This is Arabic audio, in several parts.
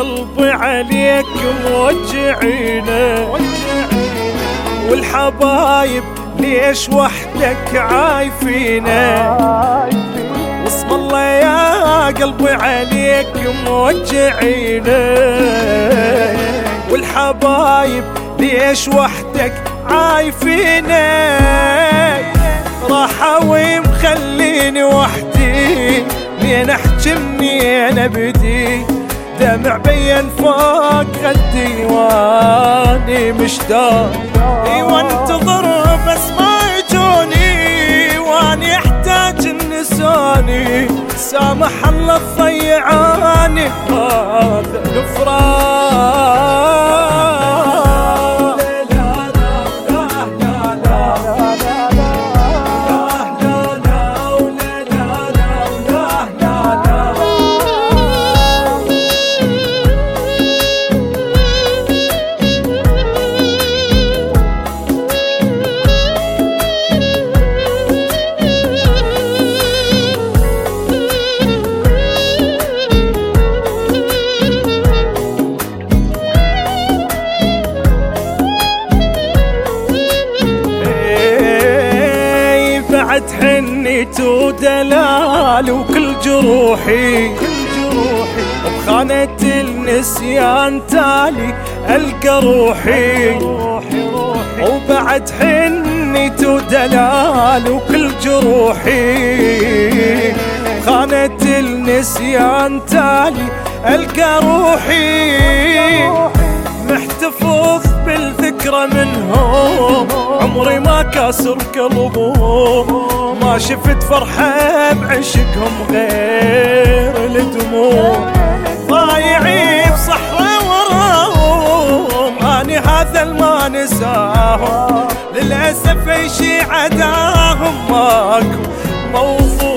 قلبي عليك موجعينه، والحبايب ليش وحدك عايفينه. واسم الله يا قلبي عليك موجعينه، والحبايب ليش وحدك عايفينه. راحة ومخليني وحدي، لين احجي منين ابدي، دمع بين فوق خدي واني مشتاق. وانتظر بس ما يجوني، واني احتاج النساني، سامح الله تضيعاني هذا الفراق. بعد حنيت ودلال وكل جروحي، بخانة النسيان تالي ألقى روحي. وبعد حنيت ودلال وكل جروحي، بخانة النسيان تالي ألقى روحي. محتفظ بالذكرى منهم، عمري ما كاسر قلبهم، ما شفت فرحة بعشقهم غير الدموع. ضايعي بصحراء وراهم، اني هذا ما نساهم، للأسف اي شي عداهم ماكو موضوع.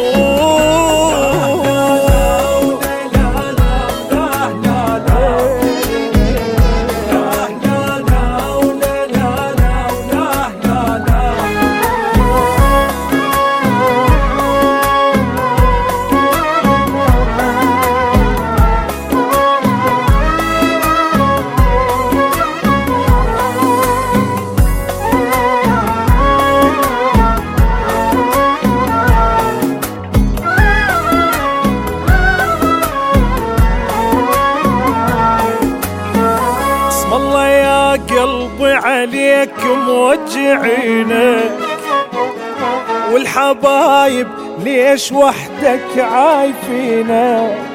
الله يا قلبي عليك موجعينك، والحبايب ليش وحدك عايفينك.